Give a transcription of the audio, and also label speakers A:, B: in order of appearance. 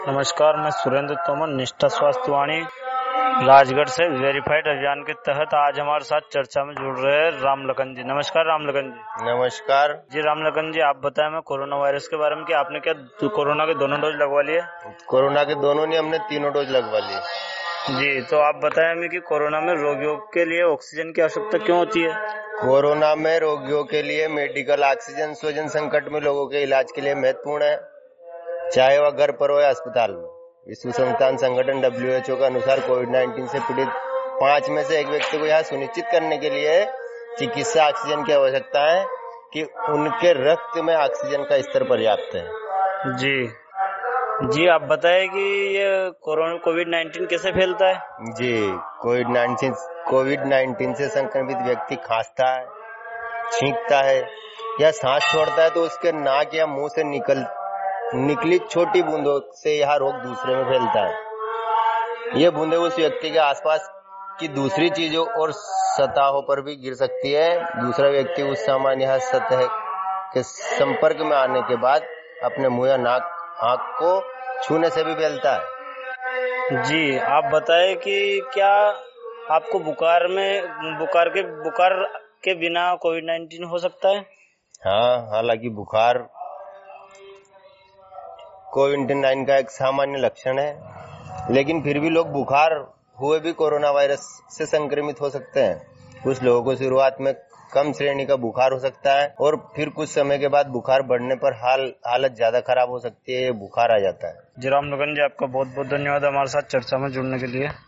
A: नमस्कार, मैं सुरेंद्र तोमर, निष्ठा स्वास्थ्य वाणी राजगढ़ से वेरीफाइड अभियान के तहत आज हमारे साथ चर्चा में जुड़ रहे हैं रामलखन जी। नमस्कार रामलखन जी।
B: नमस्कार
A: जी रामलखन जी, आप बताएं मैं कोरोना वायरस के बारे में कि आपने क्या कोरोना के दोनों डोज लगवा लिए?
B: कोरोना के दोनों नहीं, हमने तीनों डोज लगवा लिए।
A: जी, तो आप बताएं हमें कि कोरोना में रोगियों के लिए ऑक्सीजन की आवश्यकता क्यों होती है?
B: कोरोना में रोगियों के लिए मेडिकल ऑक्सीजन स्वजन संकट में लोगों के इलाज के लिए महत्वपूर्ण है, चाहे वह घर पर हो या अस्पताल में। विश्व संस्थान संगठन WHO के अनुसार कोविड-19 से पीड़ित 5 में से 1 व्यक्ति को यह सुनिश्चित करने के लिए चिकित्सा ऑक्सीजन की आवश्यकता है कि उनके रक्त में ऑक्सीजन का स्तर पर्याप्त है।
A: जी आप बताएं कि ये कोविड-19 कैसे फैलता है?
B: जी, कोविड-19 से संक्रमित व्यक्ति खांसता है, छींकता है या सांस छोड़ता है तो उसके नाक या मुंह से निकली छोटी बूंदों से यह रोग दूसरे में फैलता है। ये बूंदें उस व्यक्ति के आसपास की दूसरी चीजों और सतहों पर भी गिर सकती है। दूसरा व्यक्ति उस सामान्य सतह के संपर्क में आने के बाद अपने मुंह या नाक, आंख को छूने से भी फैलता है।
A: जी, आप बताएं कि क्या आपको बुखार के बिना कोविड-19 हो सकता है?
B: हाँ, हालांकि बुखार कोविड-19 का एक सामान्य लक्षण है, लेकिन फिर भी लोग बुखार हुए भी कोरोना वायरस से संक्रमित हो सकते हैं। कुछ लोगों को शुरुआत में कम श्रेणी का बुखार हो सकता है और फिर कुछ समय के बाद बुखार बढ़ने पर हालत ज्यादा खराब हो सकती है, बुखार आ जाता है।
A: जी रामलखन जी, आपका बहुत बहुत धन्यवाद हमारे साथ चर्चा में जुड़ने के लिए।